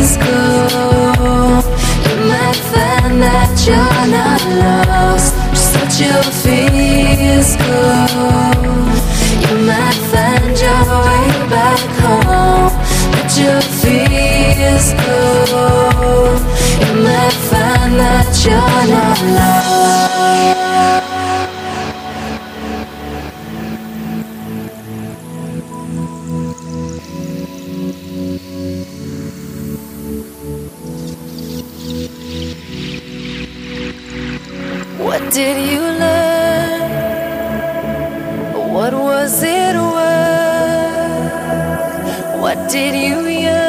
feels good. You might find that you're not lost, just that you feels good. You might find your way back home, that you feels good. You might find that you're not lost. What did you learn? What was it worth? What did you yearn?